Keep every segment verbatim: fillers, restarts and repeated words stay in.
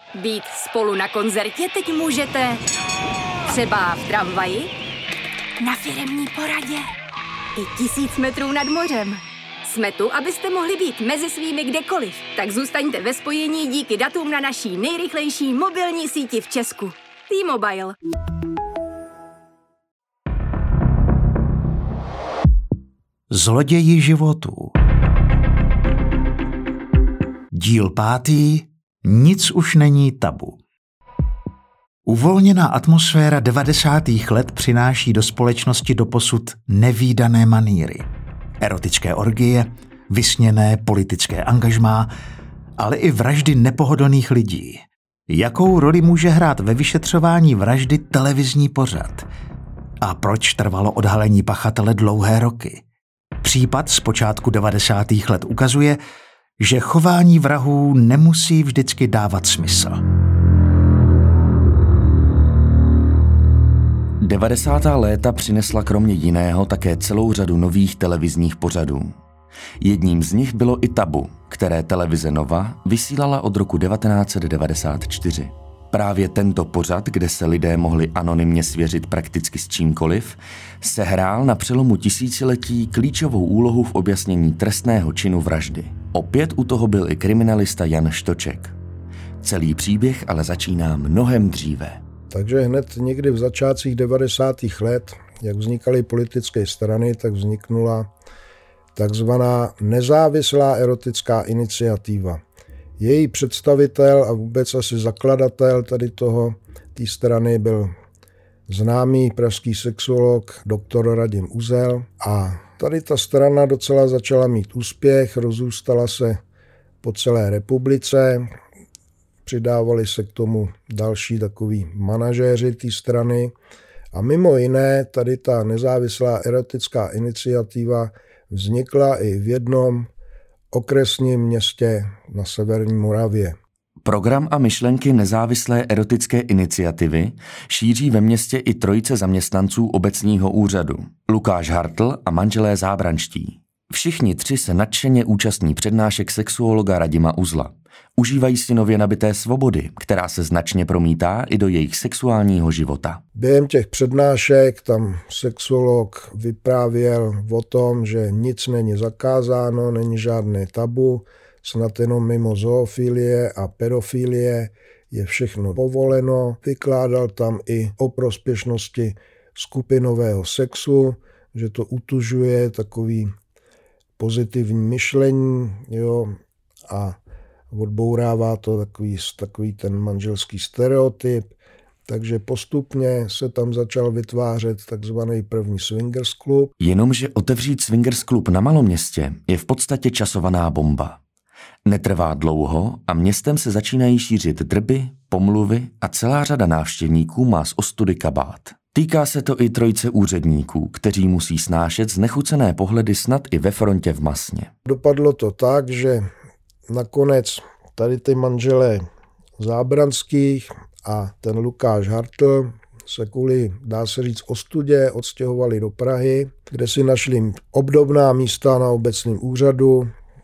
Být spolu na koncertě teď můžete třeba v tramvaji, na firemní poradě i tisíc metrů nad mořem. Jsme tu, abyste mohli být mezi svými kdekoliv. Tak zůstaňte ve spojení díky datům na naší nejrychlejší mobilní síti v Česku. T-Mobile. Zloději životů. Díl pátý. Nic už není tabu. Uvolněná atmosféra devadesátých let přináší do společnosti doposud nevídané manýry. Erotické orgie, vysněné politické angažmá, ale i vraždy nepohodlných lidí. Jakou roli může hrát ve vyšetřování vraždy televizní pořad? A proč trvalo odhalení pachatele dlouhé roky? Případ z počátku devadesátých let ukazuje, že chování vrahů nemusí vždycky dávat smysl. devadesátá léta přinesla kromě jiného také celou řadu nových televizních pořadů. Jedním z nich bylo i Tabu, které televize Nova vysílala od roku devatenáct set devadesát čtyři. Právě tento pořad, kde se lidé mohli anonymně svěřit prakticky s čímkoliv, sehrál na přelomu tisíciletí klíčovou úlohu v objasnění trestného činu vraždy. Opět u toho byl i kriminalista Jan Štoček. Celý příběh ale začíná mnohem dříve. Takže hned někdy v začátcích devadesátých let, jak vznikaly politické strany, tak vzniknula takzvaná nezávislá erotická iniciativa. Její představitel a vůbec asi zakladatel tady toho, té strany byl známý pražský sexuolog doktor Radim Uzel a tady ta strana docela začala mít úspěch, rozrůstala se po celé republice, přidávali se k tomu další takový manažéři té strany a mimo jiné tady ta nezávislá erotická iniciativa vznikla i v jednom okresním městě na severní Moravě. Program a myšlenky nezávislé erotické iniciativy šíří ve městě i trojice zaměstnanců obecního úřadu, Lukáš Hartl a manželé Zábranští. Všichni tři se nadšeně účastní přednášek sexuologa Radima Uzla. Užívají si nově nabité svobody, která se značně promítá i do jejich sexuálního života. Během těch přednášek tam sexuolog vyprávěl o tom, že nic není zakázáno, není žádné tabu, snad jenom mimo zoofilie a pedofilie je všechno povoleno. Vykládal tam i o prospěšnosti skupinového sexu, že to utužuje takový pozitivní myšlení, jo, a odbourává to takový, takový ten manželský stereotyp. Takže postupně se tam začal vytvářet takzvaný první swingers klub. Jenomže otevřít swingers klub na maloměstě je v podstatě časovaná bomba. Netrvá dlouho a městem se začínají šířit drby, pomluvy a celá řada návštěvníků má z ostudy kabát. Týká se to i trojice úředníků, kteří musí snášet znechucené pohledy snad i ve frontě v Masně. Dopadlo to tak, že nakonec tady ty manželé Zábranských a ten Lukáš Hartl se kvůli, dá se říct, ostudě odstěhovali do Prahy, kde si našli obdobná místa na obecním úřadu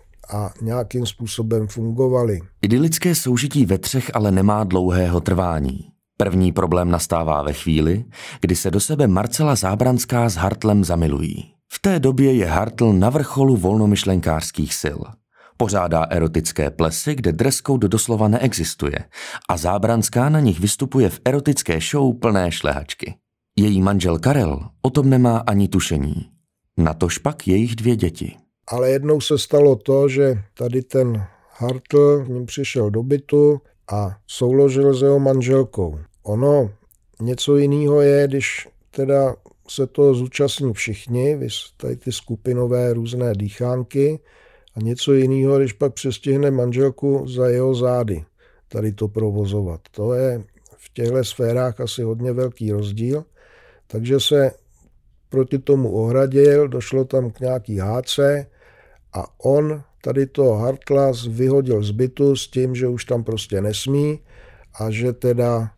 a nějakým způsobem fungovali. Idylické soužití ve třech ale nemá dlouhého trvání. První problém nastává ve chvíli, kdy se do sebe Marcela Zábranská s Hartlem zamilují. V té době je Hartl na vrcholu volnomyšlenkářských sil. Pořádá erotické plesy, kde dress code doslova neexistuje a Zábranská na nich vystupuje v erotické show plné šlehačky. Její manžel Karel o tom nemá ani tušení. Natož pak jejich dvě děti. Ale jednou se stalo to, že tady ten Hartl k ním přišel do bytu a souložil s jeho manželkou. Ono něco jiného je, když teda se toho zúčastní všichni, tady ty skupinové různé dýchánky, a něco jiného, když pak přestihne manželku za jeho zády tady to provozovat. To je v těchto sférách asi hodně velký rozdíl, takže se proti tomu ohradil, došlo tam k nějaký hádce a on tady toho Hartla vyhodil z bytu s tím, že už tam prostě nesmí a že teda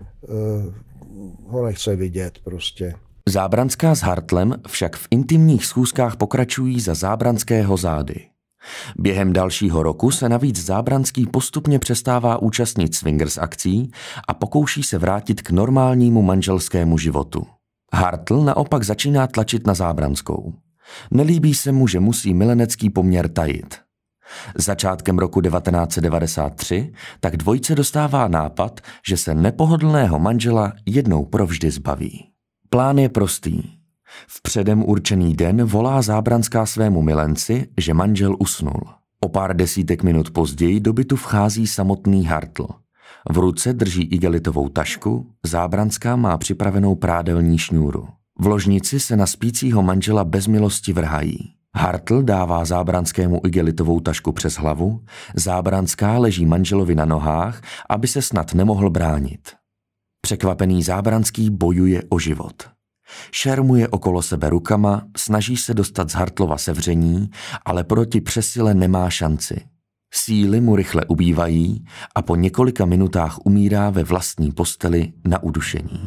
uh, ho nechce vidět prostě. Zábranská s Hartlem však v intimních schůzkách pokračují za Zábranského zády. Během dalšího roku se navíc Zábranský postupně přestává účastnit swingers akcí a pokouší se vrátit k normálnímu manželskému životu. Hartl naopak začíná tlačit na Zábranskou. Nelíbí se mu, že musí milenecký poměr tajit. Začátkem roku devatenáct set devadesát tři tak dvojice dostává nápad, že se nepohodlného manžela jednou provždy zbaví. Plán je prostý. V předem určený den volá Zábranská svému milenci, že manžel usnul. O pár desítek minut později do bytu vchází samotný Hartl. V ruce drží igelitovou tašku, Zábranská má připravenou prádelní šňůru. V ložnici se na spícího manžela bez milosti vrhají. Hartl dává Zábranskému igelitovou tašku přes hlavu, Zábranská leží manželovi na nohách, aby se snad nemohl bránit. Překvapený Zábranský bojuje o život. Šermuje okolo sebe rukama, snaží se dostat z Hartlova sevření, ale proti přesile nemá šanci. Síly mu rychle ubývají a po několika minutách umírá ve vlastní posteli na udušení.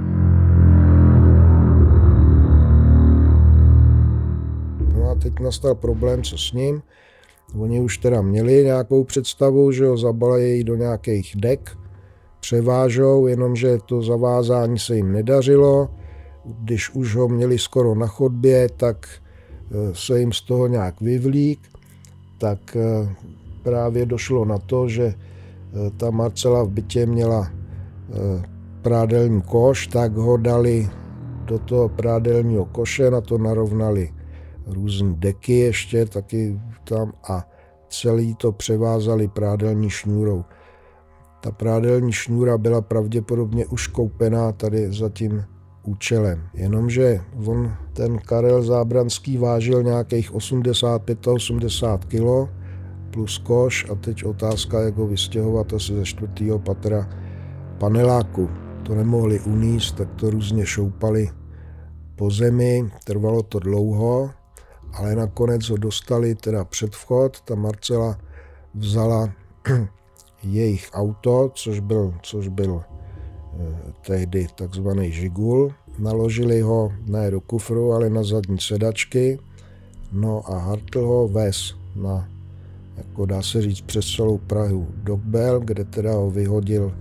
No a teď nastal problém, co s ním. Oni už teda měli nějakou představu, že ho zabalejí do nějakých dek, převážou, jenomže to zavázání se jim nedařilo. Když už ho měli skoro na chodbě, tak se jim z toho nějak vyvlík, tak právě došlo na to, že ta Marcela v bytě měla prádelní koš, tak ho dali do toho prádelního koše, na to narovnali různé deky ještě taky tam a celý to převázali prádelní šňůrou. Ta prádelní šňůra byla pravděpodobně už koupená tady za tím účelem. Jenomže on, ten Karel Zábranský, vážil nějakých osmdesát pět osmdesát kilo plus koš a teď otázka, jak ho vystěhovat asi ze čtvrtého patra paneláku. To nemohli uníst, tak to různě šoupali po zemi, trvalo to dlouho, ale nakonec ho dostali teda před vchod. Ta Marcela vzala jejich auto, což byl, což byl tehdy takzvaný Žigul. Naložili ho ne do kufru, ale na zadní sedačky. No a Hartl ho vez na, jako dá se říct, přes celou Prahu do Kbel, kde teda ho vyhodil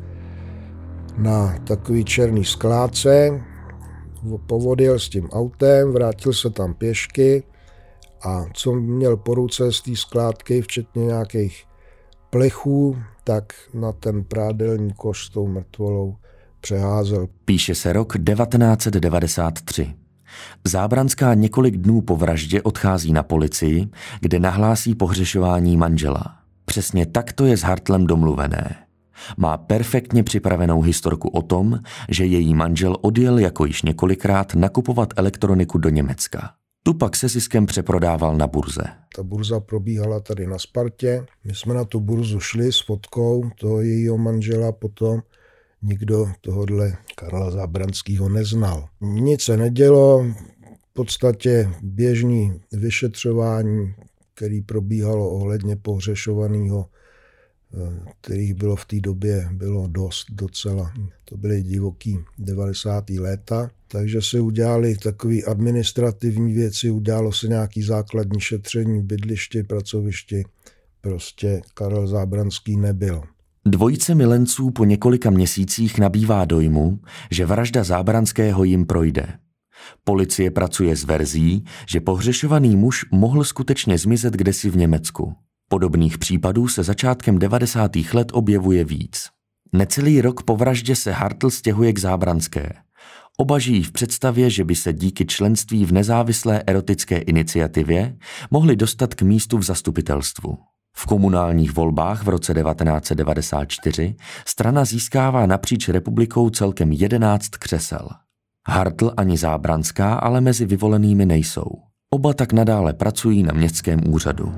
na takový černý skládce. Povodil s tím autem, vrátil se tam pěšky a co měl po ruce z té skládky, včetně nějakých plechů, tak na ten prádelní koš s tou mrtvolou přeházel. Píše se rok devatenáct set devadesát tři. Zábranská několik dnů po vraždě odchází na policii, kde nahlásí pohřešování manžela. Přesně tak to je s Hartlem domluvené. Má perfektně připravenou historku o tom, že její manžel odjel jako již několikrát nakupovat elektroniku do Německa. Tu pak se ziskem přeprodával na burze. Ta burza probíhala tady na Spartě. My jsme na tu burzu šli s fotkou toho jejího manžela potom. Nikdo tohodle Karla Zábranského neznal. Nic se nedělo, v podstatě běžný vyšetřování, který probíhalo ohledně pohřešovaného, kterých bylo v té době bylo dost docela. To byly divoký devadesátá léta, takže se udělali takové administrativní věci, udělalo se nějaký základní šetření v bydlišti, pracovišti. Prostě Karel Zábranský nebyl. Dvojice milenců po několika měsících nabývá dojmu, že vražda Zábranského jim projde. Policie pracuje s verzí, že pohřešovaný muž mohl skutečně zmizet kdesi v Německu. Podobných případů se začátkem devadesátých let objevuje víc. Necelý rok po vraždě se Hartl stěhuje k Zábranské. Oba žijí v představě, že by se díky členství v nezávislé erotické iniciativě mohli dostat k místu v zastupitelstvu. V komunálních volbách v roce devatenáct set devadesát čtyři strana získává napříč republikou celkem jedenáct křesel. Hartl ani Zábranská ale mezi vyvolenými nejsou. Oba tak nadále pracují na městském úřadu.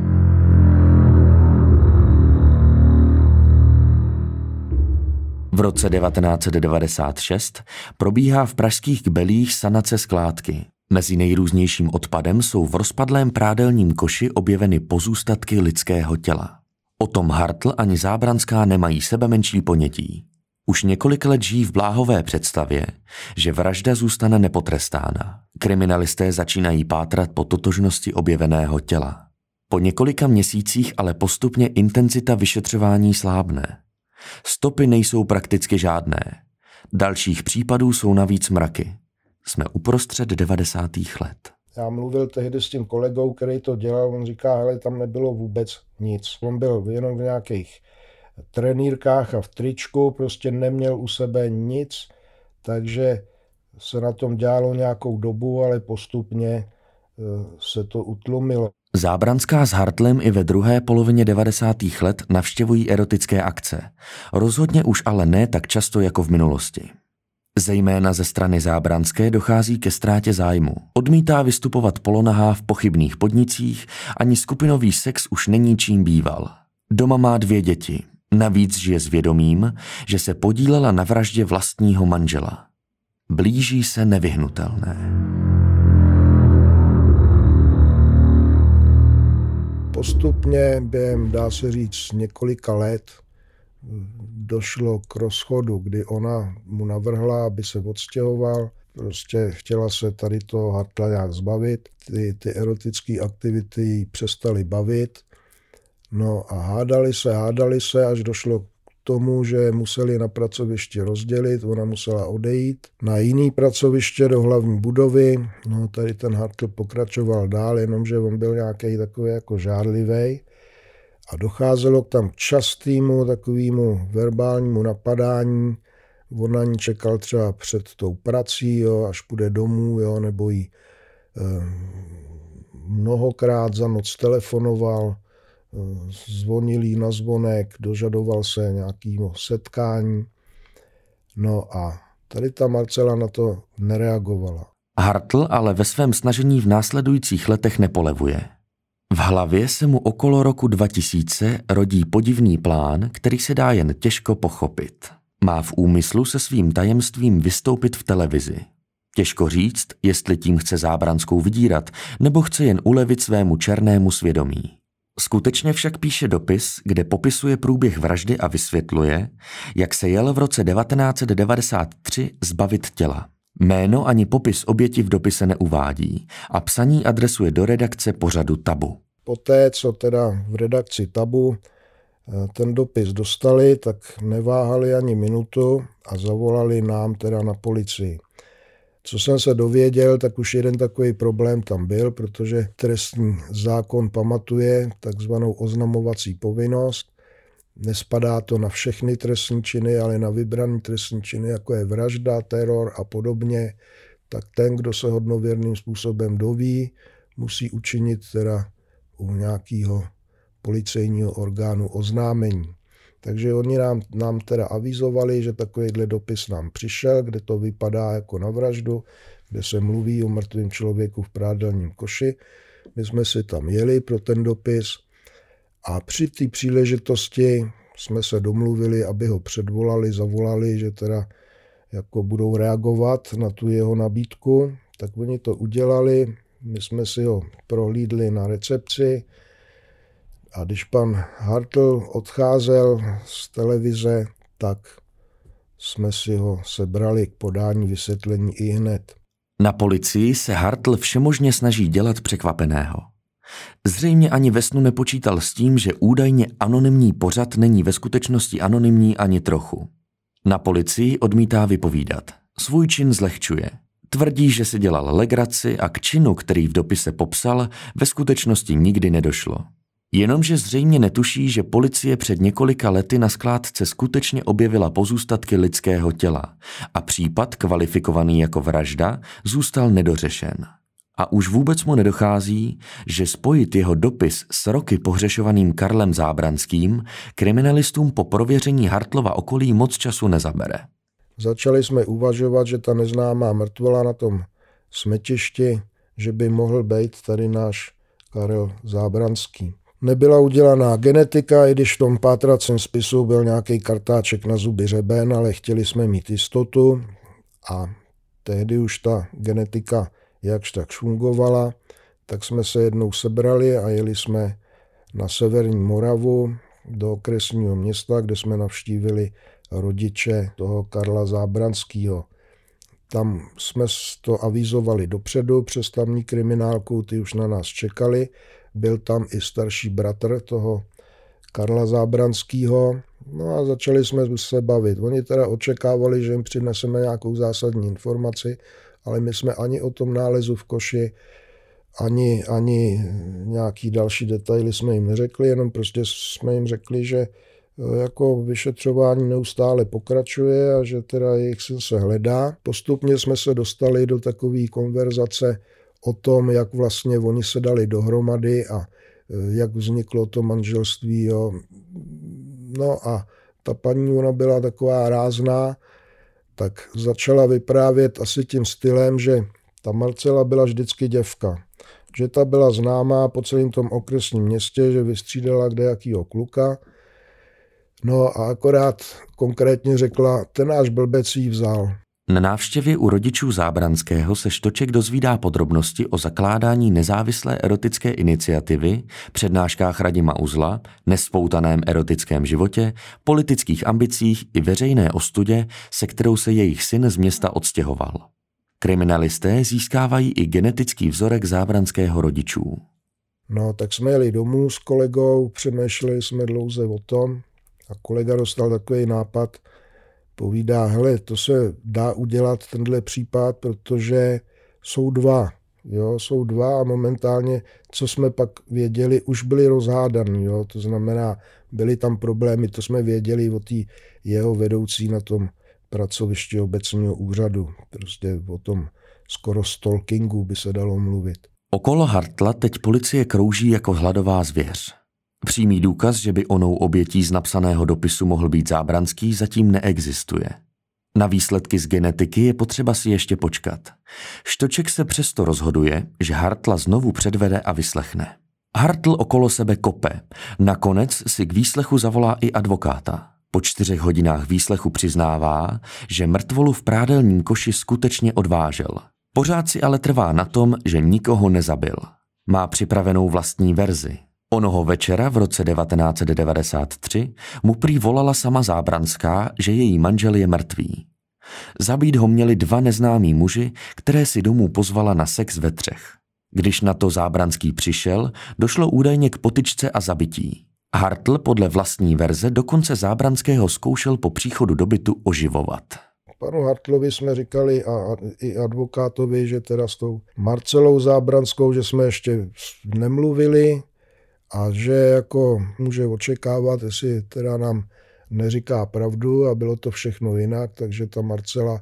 V roce devatenáct set devadesát šest probíhá v pražských Kbelích sanace skládky. Mezi nejrůznějším odpadem jsou v rozpadlém prádelním koši objeveny pozůstatky lidského těla. O tom Hartl ani Zábranská nemají sebemenší ponětí. Už několik let žijí v bláhové představě, že vražda zůstane nepotrestána. Kriminalisté začínají pátrat po totožnosti objeveného těla. Po několika měsících ale postupně intenzita vyšetřování slábne. Stopy nejsou prakticky žádné. Dalších případů jsou navíc mraky. Jsme uprostřed devadesátých let. Já mluvil tehdy s tím kolegou, který to dělal, on říká, hele, tam nebylo vůbec nic. On byl jenom v nějakých trenýrkách a v tričku, prostě neměl u sebe nic, takže se na tom dělalo nějakou dobu, ale postupně se to utlumilo. Zábrandská s Hartlem i ve druhé polovině devadesátých let navštěvují erotické akce. Rozhodně už ale ne tak často jako v minulosti. Zejména ze strany Zábranské dochází ke ztrátě zájmu. Odmítá vystupovat polonahá v pochybných podnicích, ani skupinový sex už není čím býval. Doma má dvě děti. Navíc žije s vědomím, že se podílela na vraždě vlastního manžela. Blíží se nevyhnutelné. Postupně během, dá se říct, několika let došlo k rozchodu, kdy ona mu navrhla, aby se odstěhoval. Prostě chtěla se tady toho Hartla nějak zbavit. Ty, ty erotické aktivity jí přestaly bavit. No a hádali se, hádali se, až došlo k tomu, že museli na pracovišti rozdělit, ona musela odejít na jiný pracoviště do hlavní budovy. No tady ten Hartl pokračoval dál, jenomže on byl nějaký takový jako žárlivý a docházelo k tam častému takovému verbálnímu napadání. On na ní čekal třeba před tou prací, jo, až půjde domů, jo, nebo jí eh, mnohokrát za noc telefonoval, zvonil jí na zvonek, dožadoval se nějakého setkání. No a tady ta Marcela na to nereagovala. Hartl ale ve svém snažení v následujících letech nepolevuje. V hlavě se mu okolo roku dva tisíce rodí podivný plán, který se dá jen těžko pochopit. Má v úmyslu se svým tajemstvím vystoupit v televizi. Těžko říct, jestli tím chce Zábranskou vydírat, nebo chce jen ulevit svému černému svědomí. Skutečně však píše dopis, kde popisuje průběh vraždy a vysvětluje, jak se jel v roce devatenáct set devadesát tři zbavit těla. Jméno ani popis oběti v dopise neuvádí a psaní adresuje do redakce pořadu Tabu. Poté, co teda v redakci Tabu ten dopis dostali, tak neváhali ani minutu a zavolali nám teda na policii. Co jsem se dověděl, tak už jeden takový problém tam byl, protože trestní zákon pamatuje takzvanou oznamovací povinnost. Nespadá to na všechny trestní činy, ale na vybrané trestní činy, jako je vražda, teror a podobně. Tak ten, kdo se hodnověrným způsobem doví, musí učinit teda u nějakého policejního orgánu oznámení. Takže oni nám, nám teda avizovali, že takovýhle dopis nám přišel, kde to vypadá jako na vraždu, kde se mluví o mrtvém člověku v prádelním koši. My jsme si tam jeli pro ten dopis a při té příležitosti jsme se domluvili, aby ho předvolali, zavolali, že teda jako budou reagovat na tu jeho nabídku. Tak oni to udělali, my jsme si ho prohlídli na recepci. A když pan Hartl odcházel z televize, tak jsme si ho sebrali k podání vysvětlení i hned. Na policii se Hartl všemožně snaží dělat překvapeného. Zřejmě ani ve snu nepočítal s tím, že údajně anonymní pořad není ve skutečnosti anonymní ani trochu. Na policii odmítá vypovídat. Svůj čin zlehčuje. Tvrdí, že si dělal legraci a k činu, který v dopise popsal, ve skutečnosti nikdy nedošlo. Jenomže zřejmě netuší, že policie před několika lety na skládce skutečně objevila pozůstatky lidského těla a případ, kvalifikovaný jako vražda, zůstal nedořešen. A už vůbec mu nedochází, že spojit jeho dopis s roky pohřešovaným Karlem Zábranským kriminalistům po prověření Hartlova okolí moc času nezabere. Začali jsme uvažovat, že ta neznámá mrtvola na tom smetišti, že by mohl být tady náš Karel Zábranský. Nebyla udělaná genetika, i když v tom pátracím spisu byl nějaký kartáček na zuby řeben, ale chtěli jsme mít jistotu a tehdy už ta genetika jakž tak fungovala, tak jsme se jednou sebrali a jeli jsme na severní Moravu do okresního města, kde jsme navštívili rodiče toho Karla Zábranského. Tam jsme to avizovali dopředu přes tamní kriminálku, ty už na nás čekali byl tam i starší bratr toho Karla Zábranského. No a začali jsme se bavit. Oni teda očekávali, že jim přineseme nějakou zásadní informaci, ale my jsme ani o tom nálezu v koši, ani, ani nějaký další detaily jsme jim neřekli, jenom prostě jsme jim řekli, že jako vyšetřování neustále pokračuje a že teda jejich syn se hledá. Postupně jsme se dostali do takové konverzace o tom, jak vlastně oni se dali dohromady a jak vzniklo to manželství. Jo. No a ta paní, ona byla taková rázná, tak začala vyprávět asi tím stylem, že ta Marcela byla vždycky děvka. Že ta byla známá po celém tom okresním městě, že vystřídala kdejakýho kluka. No a akorát konkrétně řekla, ten náš blbec jí vzal. Na návštěvě u rodičů Zábranského se Štoček dozvídá podrobnosti o zakládání nezávislé erotické iniciativy, přednáškách Radima Uzla, nespoutaném erotickém životě, politických ambicích i veřejné ostudě, se kterou se jejich syn z města odstěhoval. Kriminalisté získávají i genetický vzorek Zábranského rodičů. No tak jsme jeli domů s kolegou, přemýšleli jsme dlouze o tom a kolega dostal takový nápad, povídá, hele, to se dá udělat tenhle případ, protože jsou dva, jo, jsou dva a momentálně, co jsme pak věděli, už byli rozhádaný, jo, to znamená, byly tam problémy, to jsme věděli o té jeho vedoucí na tom pracovišti obecního úřadu, prostě o tom skoro stalkingu by se dalo mluvit. Okolo Hartla teď policie krouží jako hladová zvěř. Přímý důkaz, že by onou obětí z napsaného dopisu mohl být Zábranský, zatím neexistuje. Na výsledky z genetiky je potřeba si ještě počkat. Štoček se přesto rozhoduje, že Hartla znovu předvede a vyslechne. Hartl okolo sebe kope. Nakonec si k výslechu zavolá i advokáta. Po čtyřech hodinách výslechu přiznává, že mrtvolu v prádelním koši skutečně odvážel. Pořád si ale trvá na tom, že nikoho nezabil. Má připravenou vlastní verzi. Onoho večera v roce devatenáct set devadesát tři mu prý volala sama Zábranská, že její manžel je mrtvý. Zabít ho měli dva neznámí muži, které si domů pozvala na sex ve třech. Když na to Zábranský přišel, došlo údajně k potyčce a zabití. Hartl podle vlastní verze dokonce Zábranského zkoušel po příchodu do bytu oživovat. Panu Hartlovi jsme říkali a, a i advokátovi, že teda s tou Marcelou Zábranskou, že jsme ještě nemluvili a že jako může očekávat, jestli teda nám neříká pravdu a bylo to všechno jinak, takže ta Marcela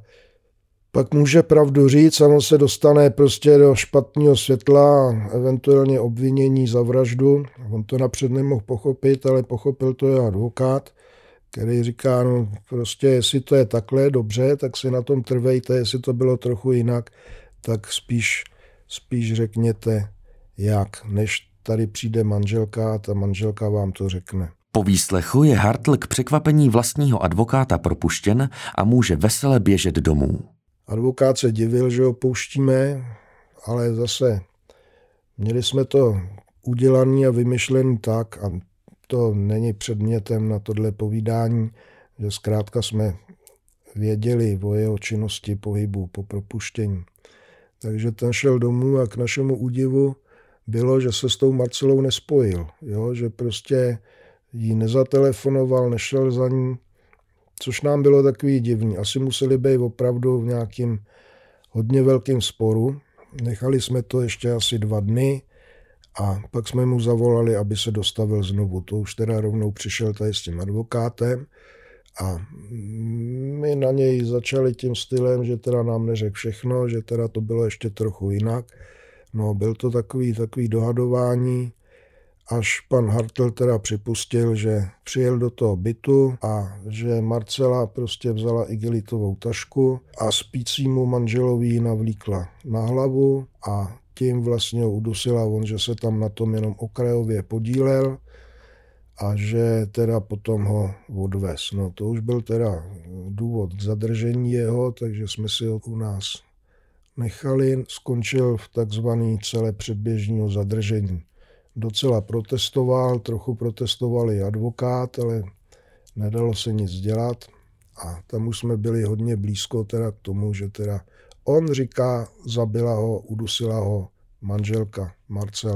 pak může pravdu říct a on se dostane prostě do špatného světla a eventuálně obvinění za vraždu. On to napřed nemohl pochopit, ale pochopil to jeho advokát, který říká, no prostě jestli to je takhle, dobře, tak si na tom trvejte, jestli to bylo trochu jinak, tak spíš, spíš řekněte jak, než tady přijde manželka a ta manželka vám to řekne. Po výslechu je Hartl k překvapení vlastního advokáta propuštěn a může vesele běžet domů. Advokát se divil, že ho pouštíme, ale zase měli jsme to udělané a vymyšlené tak, a to není předmětem na tohle povídání, že zkrátka jsme věděli o jeho činnosti pohybu po propuštění. Takže ten šel domů a k našemu údivu bylo, že se s tou Marcelou nespojil, jo? Že prostě jí nezatelefonoval, nešel za ní, což nám bylo takový divný. Asi museli být opravdu v nějakým hodně velkým sporu. Nechali jsme to ještě asi dva dny a pak jsme mu zavolali, aby se dostavil znovu. To už teda rovnou přišel tady s tím advokátem a my na něj začali tím stylem, že teda nám neřekl všechno, že teda to bylo ještě trochu jinak. No, byl to takový, takový dohadování, až pan Hartl teda připustil, že přijel do toho bytu a že Marcela prostě vzala igelitovou tašku a spícímu manželovi ji navlíkla na hlavu a tím vlastně ho udusila on, že se tam na tom jenom okrajově podílel a že teda potom ho odvez. No to už byl teda důvod k zadržení jeho, takže jsme si ho u nás nechali. Skončil v takzvaný cele předběžního zadržení. Docela protestoval, trochu protestoval i advokát, ale nedalo se nic dělat a tam už jsme byli hodně blízko teda k tomu, že teda on říká, zabila ho, udusila ho manželka Marcela.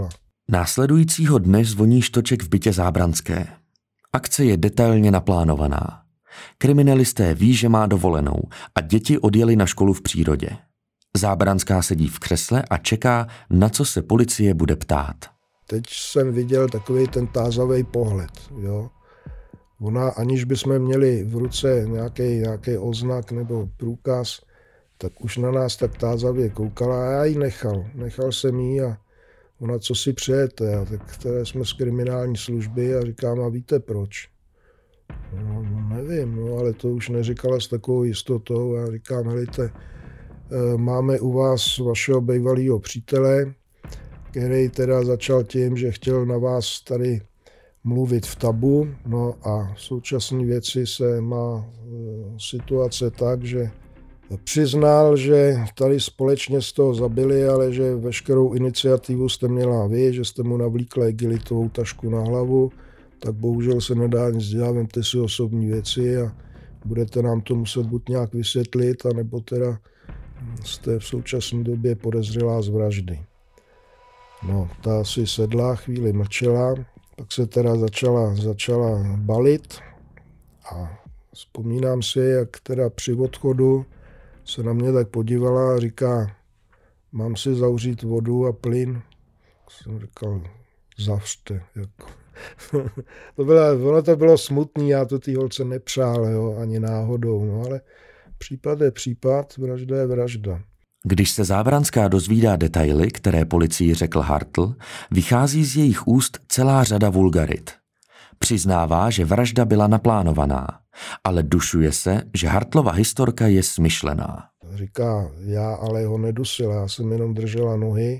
Následujícího dne zvoní štoček v bytě Zábranské. Akce je detailně naplánovaná. Kriminalisté ví, že má dovolenou a děti odjeli na školu v přírodě. Zábranská sedí v křesle a čeká, na co se policie bude ptát. Teď jsem viděl takový ten tázavý pohled. Jo. Ona, aniž bychom měli v ruce nějaký, nějaký oznak nebo průkaz, tak už na nás tak tázavě koukala a já ji nechal. Nechal jsem jí a ona, co si přejete, a tak které jsme z kriminální služby a říkám, a víte proč? No, no nevím, no, ale to už neříkala s takovou jistotou. Já říkám, helejte, máme u vás vašeho bývalého přítele, který teda začal tím, že chtěl na vás tady mluvit v tabu, no a v současné věci se má situace tak, že přiznal, že tady společně z toho zabili, ale že veškerou iniciativu jste měla vy, že jste mu navlíkla igelitovou tašku na hlavu, tak bohužel se nedá nic dělat, vemte si osobní věci a budete nám to muset buď nějak vysvětlit, anebo teda jste v současné době podezřelá z vraždy. No, ta si sedla, chvíli mlčela, pak se teda začala, začala balit a vzpomínám si, jak teda při odchodu se na mě tak podívala a říká, mám si zavřít vodu a plyn. Jsem říkal, zavřte. Jako. to bylo, ono to bylo smutný, já to té holce nepřál, jo, ani náhodou, no, ale případ je případ, vražda je vražda. Když se Zábranská dozvídá detaily, které policii řekl Hartl, vychází z jejich úst celá řada vulgarit. Přiznává, že vražda byla naplánovaná, ale dušuje se, že Hartlova historka je smyšlená. Říká, já ale ho nedusil, já jsem jenom držela nohy,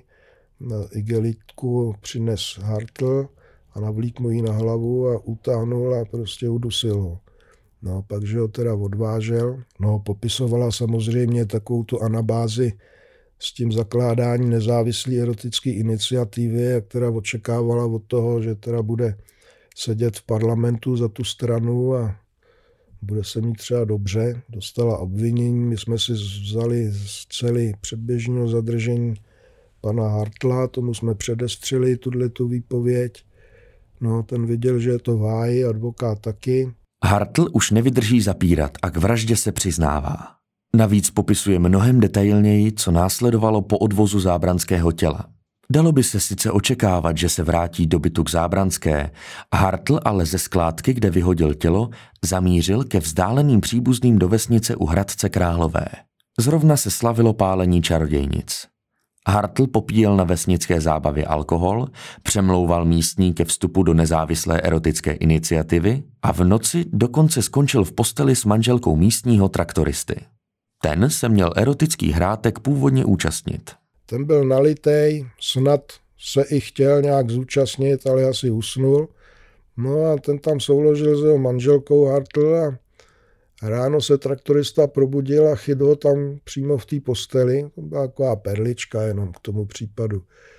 igelitku přines Hartl a navlík mu ji na hlavu a utáhnul a prostě udusil ho. No, pak, že ho teda odvážel. No, popisovala samozřejmě takovou tu anabázi s tím zakládáním nezávislé erotické iniciativy, která očekávala od toho, že teda bude sedět v parlamentu za tu stranu a bude se mít třeba dobře. Dostala obvinění, my jsme si vzali z celý předběžného zadržení pana Hartla, tomu jsme předestřeli tuto výpověď. No, ten viděl, že je to v háji, advokát taky. Hartl už nevydrží zapírat a k vraždě se přiznává. Navíc popisuje mnohem detailněji, co následovalo po odvozu Zábranského těla. Dalo by se sice očekávat, že se vrátí do bytu k Zábranské, Hartl ale ze skládky, kde vyhodil tělo, zamířil ke vzdáleným příbuzným do vesnice u Hradce Králové. Zrovna se slavilo pálení čarodějnic. Hartl popíjel na vesnické zábavě alkohol, přemlouval místní ke vstupu do nezávislé erotické iniciativy a v noci dokonce skončil v posteli s manželkou místního traktoristy. Ten se měl erotický hrátek původně účastnit. Ten byl nalitej, snad se i chtěl nějak zúčastnit, ale asi usnul. No a ten tam souložil s jeho manželkou Hartl a ráno se traktorista probudil a chyt ho tam přímo v té posteli. To byla taková perlička jenom k tomu případu.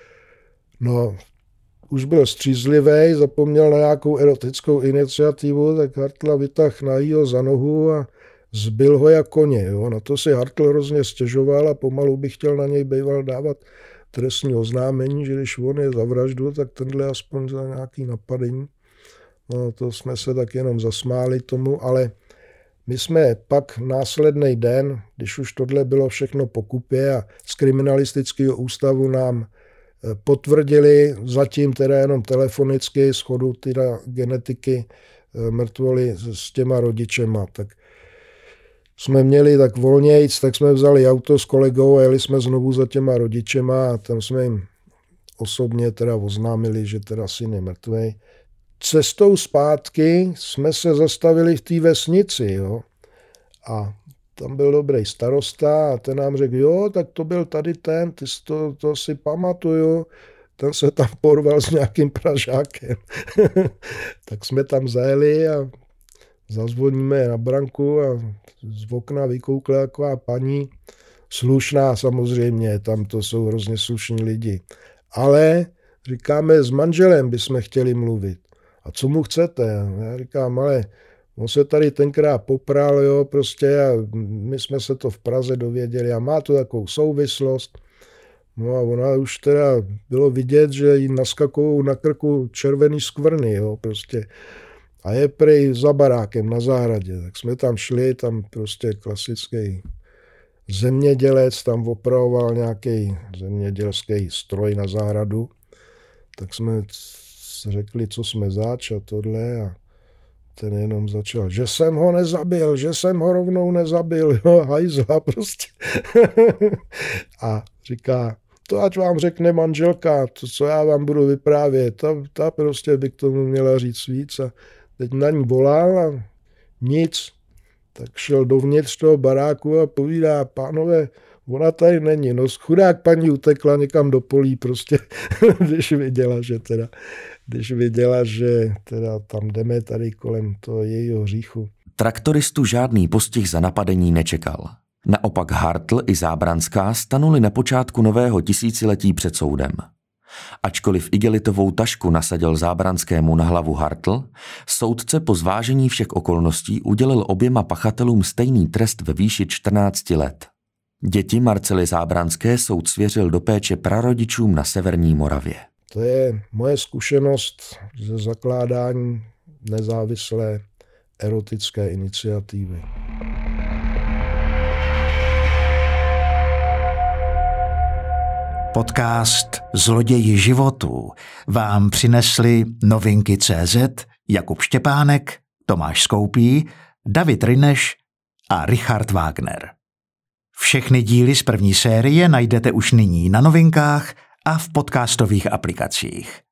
No, už byl střízlivý, zapomněl na nějakou erotickou iniciativu, tak Hartla vytáhl nahýho za nohu a zbil ho jak koně. Jo. Na to si Hartl hrozně stěžoval a pomalu by chtěl na něj býval dávat trestní oznámení, že když on je za vraždu, tak tenhle aspoň za nějaký napadení. No, to jsme se tak jenom zasmáli tomu, ale my jsme pak následný den, když už tohle bylo všechno po kupě a z kriminalistického ústavu nám potvrdili, zatím teda jenom telefonicky, shodu teda genetiky mrtvoly s těma rodičema, tak jsme měli tak volnějc, tak jsme vzali auto s kolegou a jeli jsme znovu za těma rodičema a tam jsme jim osobně teda oznámili, že teda syn je mrtvej. Cestou zpátky jsme se zastavili v té vesnici, jo. A tam byl dobrý starosta a ten nám řekl, jo, tak to byl tady ten, ty to, to si pamatuju, ten se tam porval s nějakým Pražákem. Tak jsme tam zajeli a zazvoníme na branku a z okna vykoukla taková paní, slušná samozřejmě, tam to jsou hrozně slušní lidi. Ale říkáme, s manželem bychom chtěli mluvit. A co mu chcete? Já říkám, ale on se tady tenkrát popral, jo, prostě a my jsme se to v Praze dověděli a má to takovou souvislost. No a ona už teda bylo vidět, že jí naskakují na krku červený skvrny, jo, prostě. A je prej za barákem na zahradě. Tak jsme tam šli, tam prostě klasický zemědělec, tam opravoval nějaký zemědělský stroj na zahradu. Tak jsme řekli, co jsme zač a tohle a ten jenom začal, že jsem ho nezabil, že jsem ho rovnou nezabil, jo, hajzla prostě. A říká, to ať vám řekne manželka, to, co já vám budu vyprávět, ta, ta prostě by k tomu měla říct víc. A teď na ní volal a nic. Tak šel dovnitř toho baráku a povídá, pánové, ona tady není. No chudák paní utekla někam do polí prostě, když viděla, že teda, když viděla, že teda tam jdeme tady kolem toho jejího hříchu. Traktoristu žádný postih za napadení nečekal. Naopak Hartl i Zábranská stanuli na počátku nového tisíciletí před soudem. Ačkoliv igelitovou tašku nasadil Zábranskému na hlavu Hartl, soudce po zvážení všech okolností udělil oběma pachatelům stejný trest ve výši čtrnáct let. Děti Marcely Zábranské soud svěřil do péče prarodičům na severní Moravě. To je moje zkušenost ze zakládání nezávislé erotické iniciativy. Podcast Zloději životů vám přinesli Novinky tečka cé zet, Jakub Štěpánek, Tomáš Skoupí, David Ryneš a Richard Wagner. Všechny díly z první série najdete už nyní na Novinkách a v podcastových aplikacích.